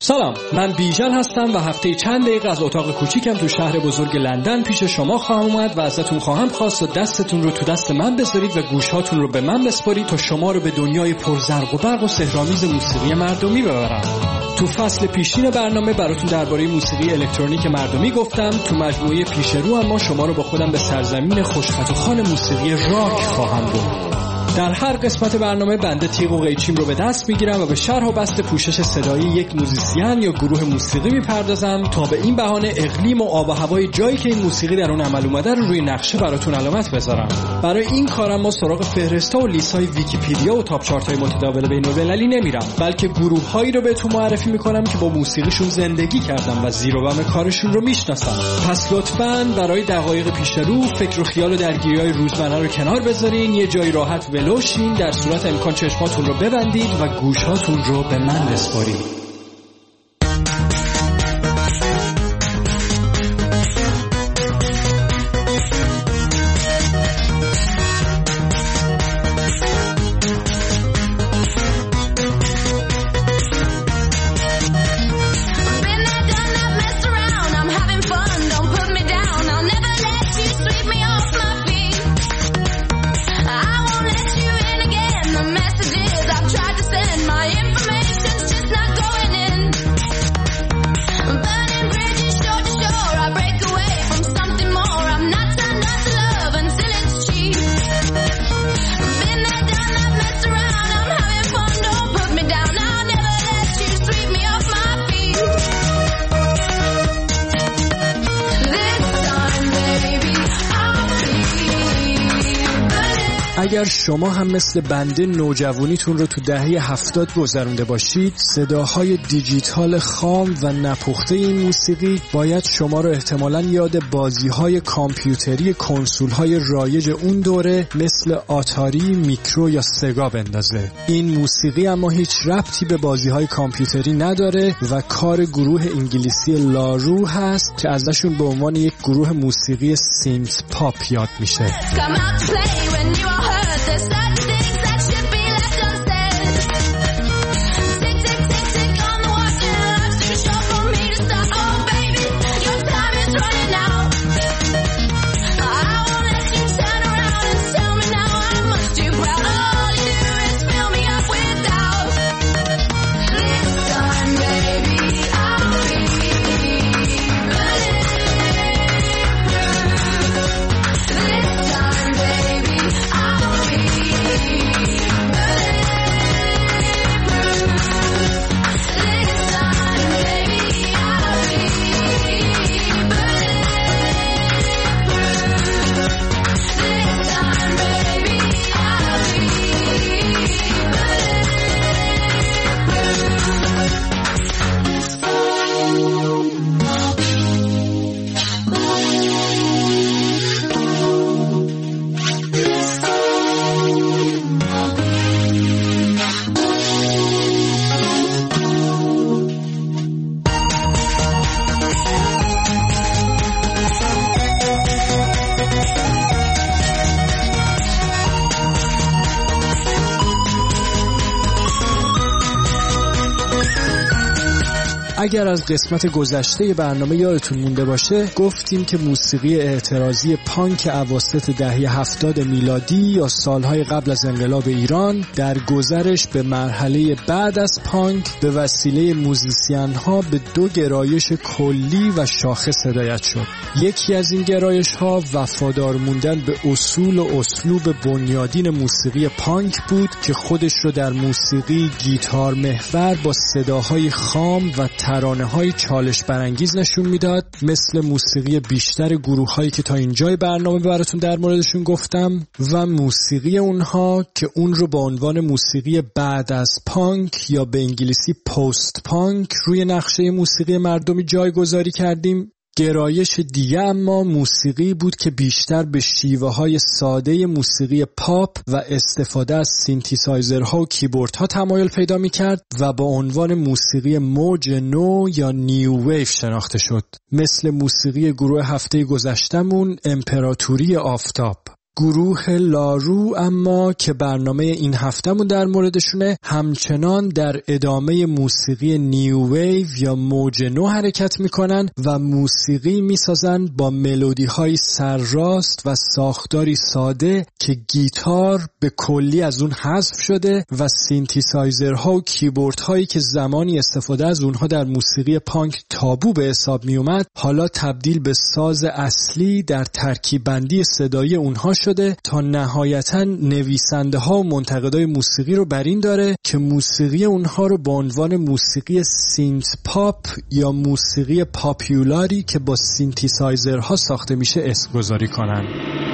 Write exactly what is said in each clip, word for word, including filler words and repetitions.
سلام، من بیژن هستم و هفته چند دقیقه از اتاق کوچیکم تو شهر بزرگ لندن پیش شما خواهم اومد و ازتون خواهم خواست و دستتون رو تو دست من بذارید و گوشهاتون رو به من بسپارید تا شما رو به دنیای پرزرق و برق و سحرآمیز موسیقی مردمی ببرم. تو فصل پیشین برنامه براتون درباره موسیقی الکترونیک مردمی گفتم. تو مجموعه پیش رو اما شما رو با خودم به سرزمین خوشخط و خوان موسیقی راک خواهم برد. در هر قسمت برنامه بنده تیغ و قیچیم رو به دست میگیرم و به شرح و بسط پوشش صدایی یک موزیسین یا گروه موسیقی میپردازم تا به این بهانه اقلیم و آب و هوای جایی که این موسیقی در اون عمل اومده رو روی نقشه براتون علامت بذارم. برای این کارم ما سراغ فهرست‌ها و لیست‌های ویکی‌پدیا و تاپ چارت‌های متداول بین‌المللی نمیرم، بلکه گروه‌هایی رو بهتون معرفی میکنم که با موسیقیشون زندگی کردم و زیر و بم کارشون رو میشناسم. پس لطفاً برای دقایق پیش رو فکر و خیال و درگیری‌های روزمره رو کنار بذارین، یه جای راحت لوشین، در صورت امکان چشماتون رو ببندید و گوشهاتون رو به من بسپارید. اگر شما هم مثل بنده نوجوانیتون رو تو دهه هفتاد گذرونده باشید، صداهای دیجیتال خام و نپخته این موسیقی باید شما رو احتمالاً یاد بازیهای کامپیوتری کنسولهای رایج اون دوره مثل آتاری، میکرو یا سگا بندازه. این موسیقی اما هیچ ربطی به بازیهای کامپیوتری نداره و کار گروه انگلیسی لارو هست که ازشون به عنوان یک گروه موسیقی سینت پاپ یاد میشه. There's certain things that should be left unsaid. Tick, tick, tick, tick on the watch and life's too short for me to stop. Oh baby, your time is running out. I won't let you turn around and tell me now I'm much too proud. All you do is fill me up with doubt. This time, baby, I'll be This time, baby, I'll اگر از قسمت گذشته برنامه یادتون مونده باشه، گفتیم که موسیقی اعتراضی پانک اواسط دهه هفتاد میلادی یا سالهای قبل از انقلاب ایران در گذرش به مرحله بعد از پانک به وسیله موزیسین‌ها به دو گرایش کلی و شاخص هدایت شد. یکی از این گرایش‌ها وفادار موندن به اصول و اسلوب بنیادین موسیقی پانک بود که خودش رو در موسیقی گیتار محور با صداهای خام و ترانه‌های چالش برانگیز نشون میداد، مثل موسیقی بیشتر گروه‌هایی که تا اینجای برنامه براتون در موردشون گفتم و موسیقی اونها که اون رو با عنوان موسیقی بعد از پانک یا به انگلیسی پست پانک روی نقشه موسیقی مردمی جایگذاری کردیم. گرایش دیگه اما موسیقی بود که بیشتر به شیوه‌های ساده موسیقی پاپ و استفاده از سینتیسایزرها و کیبوردها تمایل پیدا می‌کرد و با عنوان موسیقی موج نو یا نیو ویو شناخته شد، مثل موسیقی گروه هفته گذشتمون امپراتوری آفتاب. گروه لارو اما که برنامه این هفتمون در موردشونه، همچنان در ادامه موسیقی نیو ویو یا موج نو حرکت میکنن و موسیقی میسازن با ملودی های سرراست و ساختاری ساده که گیتار به کلی از اون حذف شده و سینتیسایزرها و کیبورد هایی که زمانی استفاده از اونها در موسیقی پانک تابو به حساب می اومد حالا تبدیل به ساز اصلی در ترکیب بندی صدایی اونها شده تا نهایتاً نویسنده ها و منتقدای موسیقی رو بر این داره که موسیقی اونها رو به عنوان موسیقی سینت پاپ یا موسیقی پاپیولاری که با سینتیسایزرها ساخته میشه اسم گذاری کنن.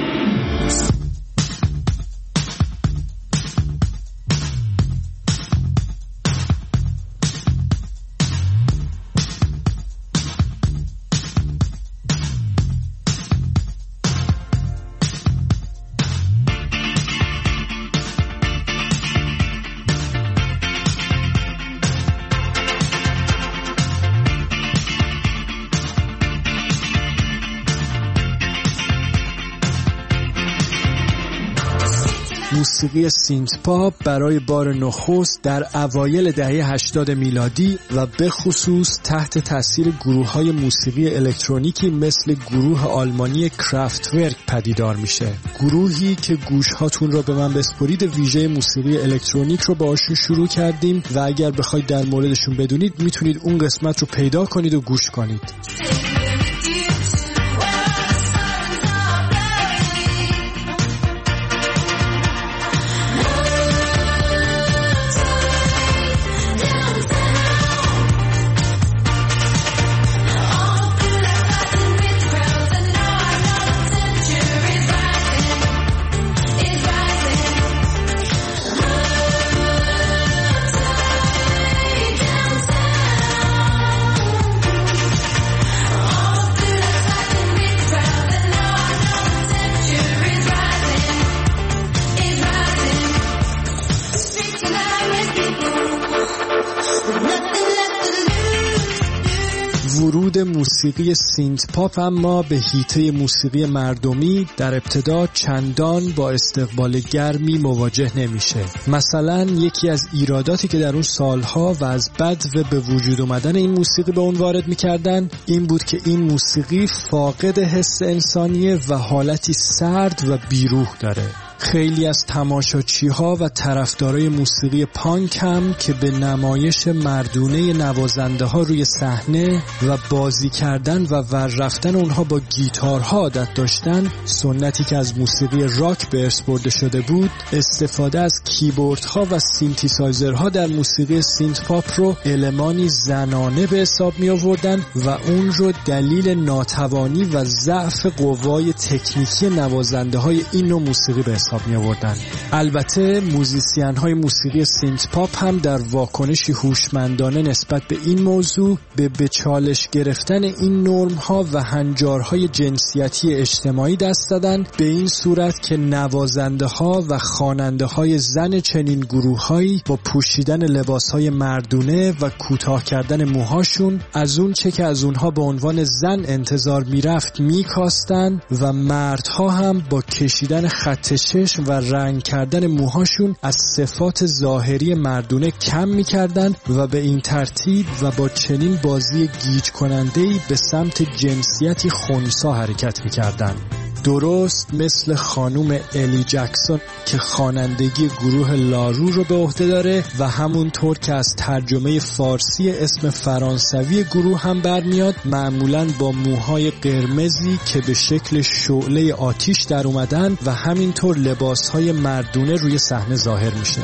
موسیقی سینت پاپ برای بار نخست در اوایل دهه هشتاد میلادی و به خصوص تحت تاثیر گروه‌های موسیقی الکترونیکی مثل گروه آلمانی کرافتورک پدیدار میشه. گروهی که گوش‌هاتون رو به من بسپرید ویژه موسیقی الکترونیک رو باهاشون شروع کردیم و اگر بخواید در موردشون بدونید میتونید اون قسمت رو پیدا کنید و گوش کنید. ورود موسیقی سینت پاپ اما به حیطه موسیقی مردمی در ابتدا چندان با استقبال گرمی مواجه نمیشه. مثلا یکی از ایراداتی که در اون سالها و از بد و به وجود اومدن این موسیقی به اون وارد میکردن این بود که این موسیقی فاقد حس انسانیه و حالتی سرد و بیروح داره. خیلی از تماشاچی‌ها و طرفدارای موسیقی پانک هم که به نمایش مردونه نوازنده‌ها روی صحنه و بازی کردن و ور رفتن اونها با گیتارها عادت داشتن، سنتی که از موسیقی راک به ارث برده شده بود، استفاده از کیبوردها و سینتیسایزرها در موسیقی سینت پاپ رو المانی زنانه به حساب می آوردن و اون رو دلیل ناتوانی و ضعف قوای تکنیکی نوازنده‌های این نوع موسیقی به حساب می آوردن. البته موزیسین های موسیقی سینت پاپ هم در واکنشی هوشمندانه نسبت به این موضوع به بچالش گرفتن این نرم ها و هنجارهای جنسیتی اجتماعی دست دادن، به این صورت که نوازنده ها و خواننده های زن چنین گروه هایی با پوشیدن لباس های مردونه و کوتاه کردن موهاشون از اون چه که از اونها به عنوان زن انتظار میرفت میکاستن و مردها هم با کشیدن خط چشم و رنگ کردن موهاشون از صفات ظاهری مردونه کم میکردن و به این ترتیب و با چنین بازی گیج کننده‌ای به سمت جنسیتی خنثی حرکت میکردن. درست مثل خانوم الی جکسون که خوانندگی گروه لارو رو به عهده داره و همونطور که از ترجمه فارسی اسم فرانسوی گروه هم برمیاد، معمولاً با موهای قرمزی که به شکل شعله آتیش در اومدن و همینطور لباسهای مردونه روی صحنه ظاهر میشه.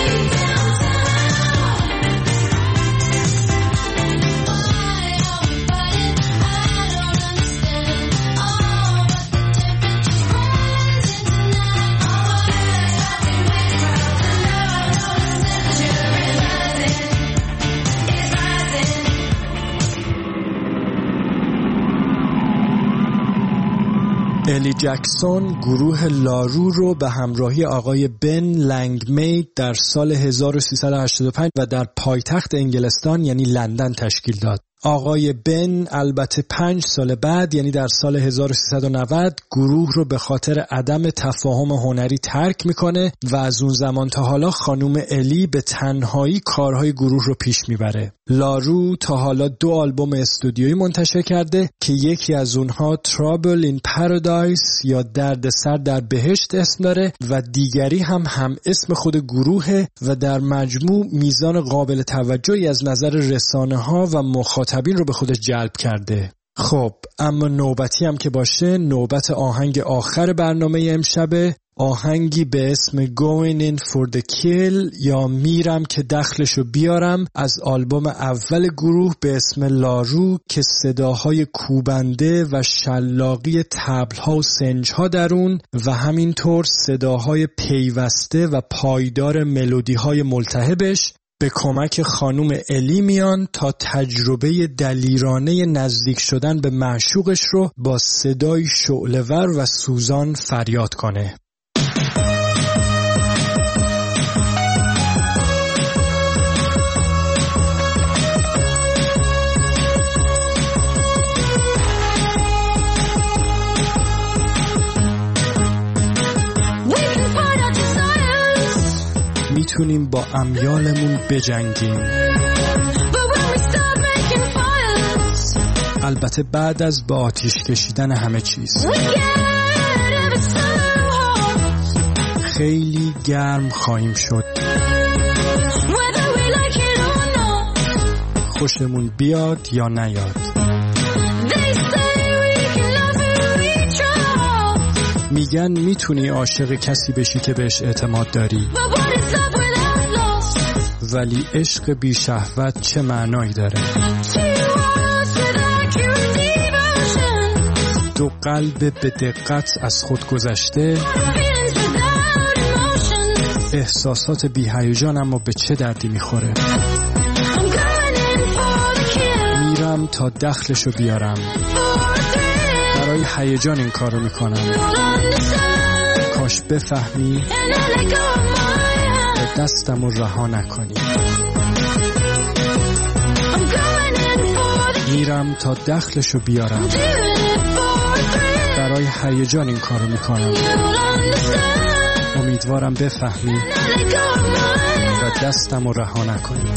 الی جکسون گروه لارو رو به همراهی آقای بن لنگمید در سال هزار و سیصد و هشتاد و پنج و در پایتخت انگلستان یعنی لندن تشکیل داد. آقای بن البته پنج سال بعد، یعنی در سال هزار و سیصد و نود، گروه رو به خاطر عدم تفاهم هنری ترک میکنه و از اون زمان تا حالا خانم الی به تنهایی کارهای گروه رو پیش میبره. لارو تا حالا دو آلبوم استودیویی منتشر کرده که یکی از اونها Trouble in Paradise یا دردسر در بهشت اسم داره و دیگری هم هم اسم خود گروهه و در مجموع میزان قابل توجهی از نظر رسانه ها و مخاطبین رو به خودش جلب کرده. خب اما نوبتی هم که باشه، نوبت آهنگ آخر برنامه امشبه، آهنگی به اسم Going in for the Kill یا میرم که دخلشو بیارم از آلبوم اول گروه به اسم لارو که صداهای کوبنده و شلاقی طبل‌ها و سنج‌ها در اون و همینطور صداهای پیوسته و پایدار ملودی‌های ملتهبش به کمک خانم الی میان تا تجربه دلیرانه نزدیک شدن به معشوقش رو با صدای شعله‌ور و سوزان فریاد کنه. میتونیم با امیالمون بجنگیم، البته بعد از با آتیش کشیدن همه چیز. خیلی گرم خواهیم شد، خوشمون بیاد یا نیاد. میگن میتونی عاشق کسی بشی که بهش اعتماد داری، ولی عشق بی شهوت چه معنایی داره؟ دو قلب به دقت از خود گذشته، احساسات بی هیجان اما به چه دردی میخوره؟ میرم تا دخلشو بیارم، برای هیجان این کارو میکنم. کاش بفهمی و دستم رو رها نکنی. میرم تا دخلشو بیارم، برای هیجان این کارو میکنم. امیدوارم بفهمی و دستم رو رها نکنی.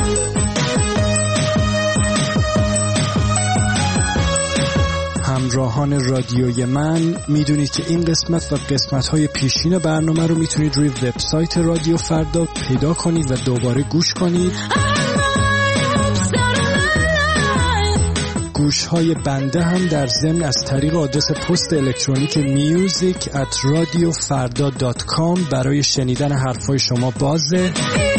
همراهان رادیوی من، میدونید که این قسمت و قسمت‌های پیشین برنامه رو میتونید روی وبسایت رادیو فردا پیدا کنید و دوباره گوش کنید. گوش‌های بنده هم در ضمن از طریق آدرس پست الکترونیک میوزیک ات رادیو فردا دات کام برای شنیدن حرفای شما بازه.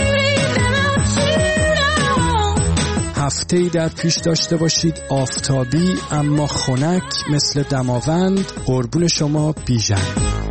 هفته‌ای در پیش داشته باشید آفتابی اما خنک مثل دماوند. قربون شما، بیژن.